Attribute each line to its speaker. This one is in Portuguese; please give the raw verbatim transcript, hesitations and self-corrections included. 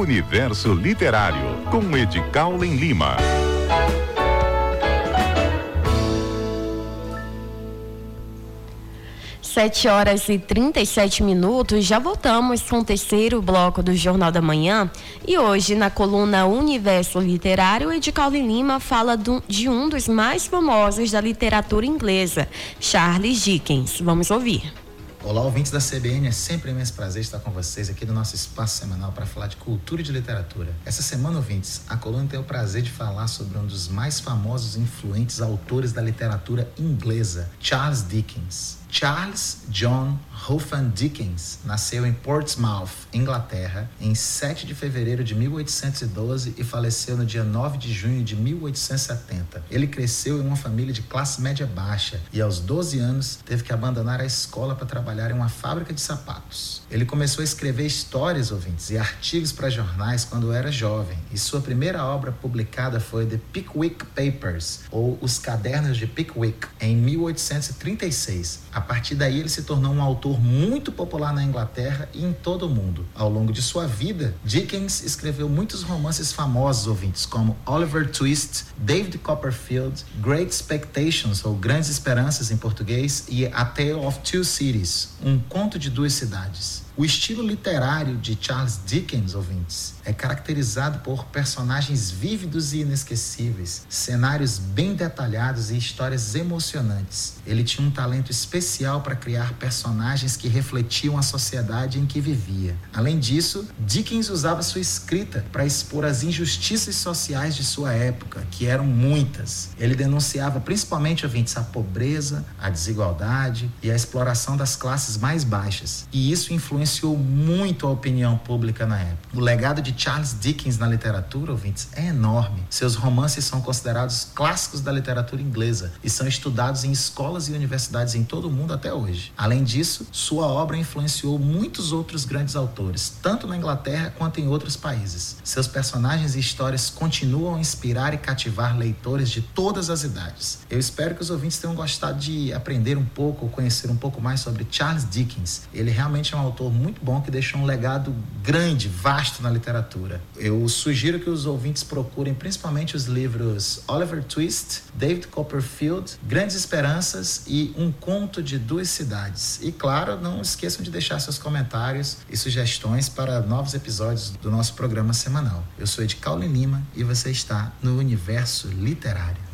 Speaker 1: Universo Literário, com Edi Caulen Lima.
Speaker 2: Sete horas e trinta e sete minutos, já voltamos com o terceiro bloco do Jornal da Manhã. E hoje, na coluna Universo Literário, Edi Caulen Lima fala do, de um dos mais famosos da literatura inglesa, Charles Dickens. Vamos ouvir.
Speaker 3: Olá, ouvintes da C B N, é sempre um imenso prazer estar com vocês aqui no nosso espaço semanal para falar de cultura e de literatura. Essa semana, ouvintes, a coluna tem o prazer de falar sobre um dos mais famosos e influentes autores da literatura inglesa, Charles Dickens. Charles John Ruffin Dickens nasceu em Portsmouth, Inglaterra, em sete de fevereiro de mil oitocentos e doze e faleceu no dia nove de junho de mil oitocentos e setenta. Ele cresceu em uma família de classe média baixa e aos doze anos teve que abandonar a escola para trabalhar em uma fábrica de sapatos. Ele começou a escrever histórias, ouvintes, e artigos para jornais quando era jovem, e sua primeira obra publicada foi The Pickwick Papers, ou Os Cadernos de Pickwick, em mil oitocentos e trinta e seis. A partir daí, ele se tornou um autor muito popular na Inglaterra e em todo o mundo. Ao longo de sua vida, Dickens escreveu muitos romances famosos, ouvintes, como Oliver Twist, David Copperfield, Great Expectations, ou Grandes Esperanças em português, e A Tale of Two Cities, Um Conto de Duas Cidades. O estilo literário de Charles Dickens, ouvintes, é caracterizado por personagens vívidos e inesquecíveis, cenários bem detalhados e histórias emocionantes. Ele tinha um talento especial para criar personagens que refletiam a sociedade em que vivia. Além disso, Dickens usava sua escrita para expor as injustiças sociais de sua época, que eram muitas. Ele denunciava principalmente, ouvintes, a pobreza, a desigualdade e a exploração das classes mais baixas. E isso influenciou influenciou muito a opinião pública na época. O legado de Charles Dickens na literatura, ouvintes, é enorme. Seus romances são considerados clássicos da literatura inglesa e são estudados em escolas e universidades em todo o mundo até hoje. Além disso, sua obra influenciou muitos outros grandes autores, tanto na Inglaterra quanto em outros países. Seus personagens e histórias continuam a inspirar e cativar leitores de todas as idades. Eu espero que os ouvintes tenham gostado de aprender um pouco ou conhecer um pouco mais sobre Charles Dickens. Ele realmente é um autor muito bom que deixou um legado grande, vasto na literatura. Eu sugiro que os ouvintes procurem principalmente os livros Oliver Twist, David Copperfield, Grandes Esperanças e Um Conto de Duas Cidades. E claro, não esqueçam de deixar seus comentários e sugestões para novos episódios do nosso programa semanal. Eu sou Edi Caulen Lima e você está no Universo Literário.